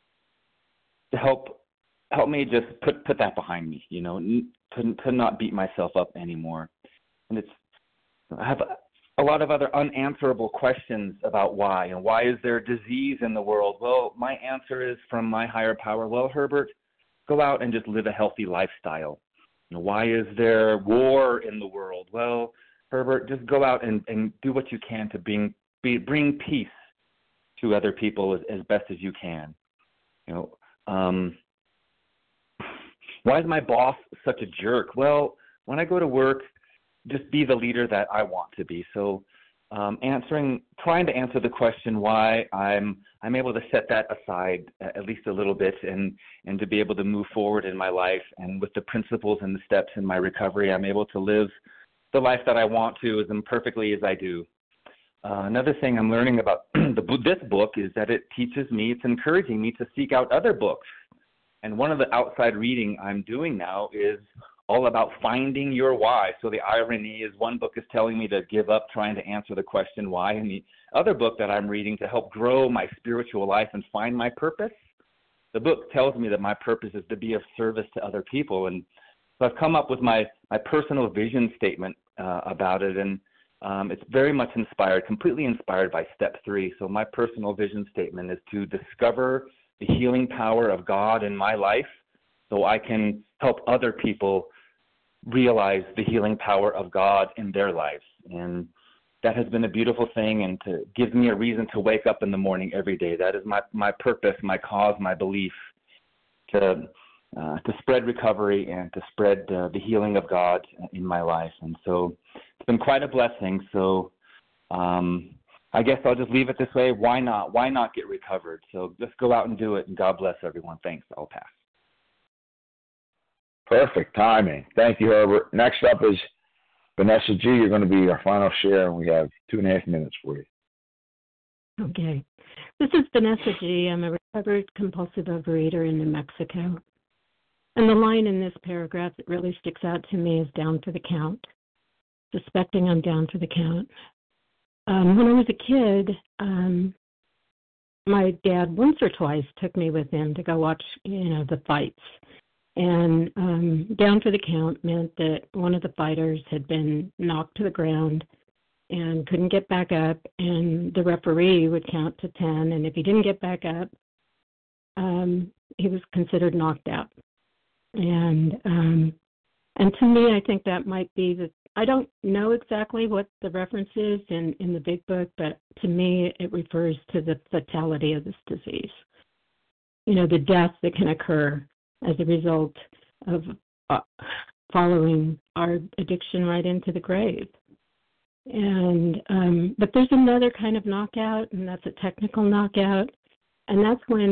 [SPEAKER 17] to help, help me just put, put that behind me, you know, to, to not beat myself up anymore. And it's, I have a, a lot of other unanswerable questions about why, and why is there disease in the world? Well, my answer is from my higher power. Well, Herbert, go out and just live a healthy lifestyle. You know, why is there war in the world? Well, Herbert, just go out and, and do what you can to bring, be, bring peace to other people as, as best as you can. You know, um, why is my boss such a jerk? Well, when I go to work, just be the leader that I want to be. So um, answering, trying to answer the question why, I'm I'm able to set that aside at least a little bit and, and to be able to move forward in my life. And with the principles and the steps in my recovery, I'm able to live the life that I want to as imperfectly as I do. Uh, another thing I'm learning about the, this book is that it teaches me, it's encouraging me to seek out other books. And one of the outside reading I'm doing now is all about finding your why. So the irony is one book is telling me to give up trying to answer the question why, and the other book that I'm reading to help grow my spiritual life and find my purpose, the book tells me that my purpose is to be of service to other people. And so I've come up with my, my personal vision statement uh, about it, and um, it's very much inspired, completely inspired by step three. So my personal vision statement is to discover the healing power of God in my life so I can help other people realize the healing power of God in their lives. And that has been a beautiful thing, and to give me a reason to wake up in the morning every day. That is my, my purpose, my cause, my belief, to uh, to spread recovery and to spread uh, the healing of God in my life. And so it's been quite a blessing. So um, I guess I'll just leave it this way. Why not? Why not get recovered? So just go out and do it, and God bless everyone. Thanks. I'll pass.
[SPEAKER 1] Perfect timing. Thank you, Herbert. Next up is Vanessa G. You're going to be our final share, and we have two and a half minutes for you.
[SPEAKER 18] Okay. This is Vanessa G. I'm a recovered compulsive overeater in New Mexico. And the line in this paragraph that really sticks out to me is down for the count, suspecting I'm down for the count. Um, when I was a kid, um, my dad once or twice took me with him to go watch, you know, the fights. And um, down for the count meant that one of the fighters had been knocked to the ground and couldn't get back up, and the referee would count to ten, and if he didn't get back up, um, he was considered knocked out. And um, and to me, I think that might be the, I don't know exactly what the reference is in, in the big book, but to me, it refers to the fatality of this disease. You know, the death that can occur as a result of uh, following our addiction right into the grave. And um, but there's another kind of knockout, and that's a technical knockout, and that's when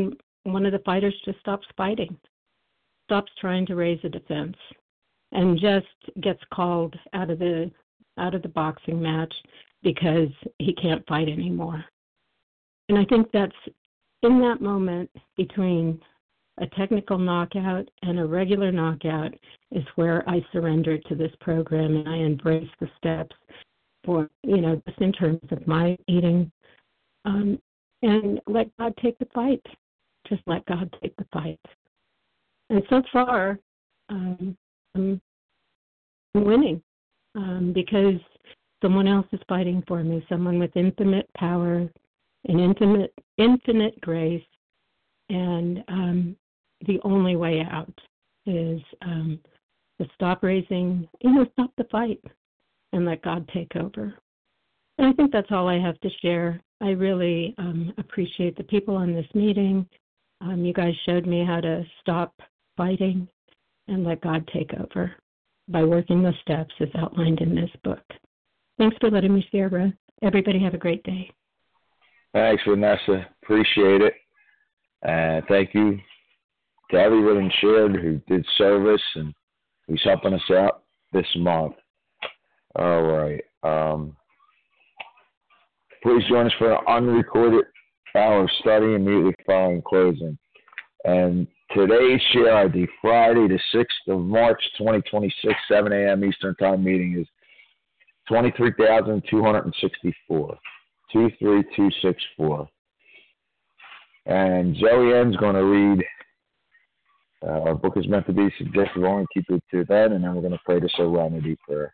[SPEAKER 18] one of the fighters just stops fighting, stops trying to raise a defense, and just gets called out of the out of the boxing match because he can't fight anymore. And I think that's in that moment between a technical knockout and a regular knockout is where I surrendered to this program and I embraced the steps for, you know, just in terms of my eating, um, and let God take the fight. Just let God take the fight. And so far, um, I'm winning um, because someone else is fighting for me, someone with infinite power and infinite, infinite grace, and um, the only way out is um, to stop raising, you know, stop the fight and let God take over. And I think that's all I have to share. I really um, appreciate the people in this meeting. Um, you guys showed me how to stop fighting and let God take over by working the steps as outlined in this book. Thanks for letting me share, Ruth. Everybody have a great day.
[SPEAKER 1] Thanks, Vanessa. Appreciate it. And thank you to everyone who shared, who did service, and who's helping us out this month. All right. Um, please join us for an unrecorded hour of study immediately following closing. And today's share I D, Friday, the sixth of March, twenty twenty-six, seven a.m. Eastern Time meeting is twenty-three thousand two hundred sixty-four, two three two six four. And Zoe Ann's going to read, uh, our book is meant to be suggestive only, keep it to that, and then we're going to pray the serenity prayer.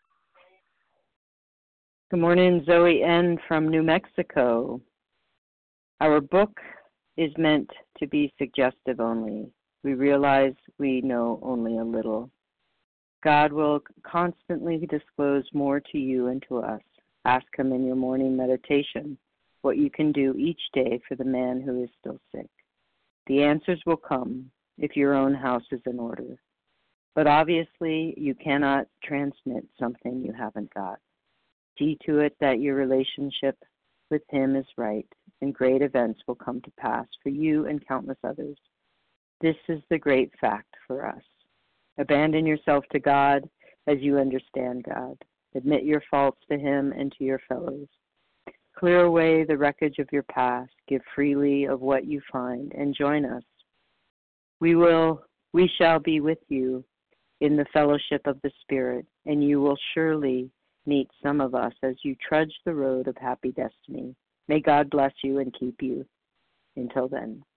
[SPEAKER 19] Good morning, Zoe N. from New Mexico. Our book is meant to be suggestive only. We realize we know only a little. God will constantly disclose more to you and to us. Ask Him in your morning meditation what you can do each day for the man who is still sick. The answers will come if your own house is in order. But obviously, you cannot transmit something you haven't got. See to it that your relationship with Him is right, and great events will come to pass for you and countless others. This is the great fact for us. Abandon yourself to God as you understand God. Admit your faults to Him and to your fellows. Clear away the wreckage of your past. Give freely of what you find, and join us. We will, we shall be with you in the fellowship of the Spirit, and you will surely meet some of us as you trudge the road of happy destiny. May God bless you and keep you. Until then.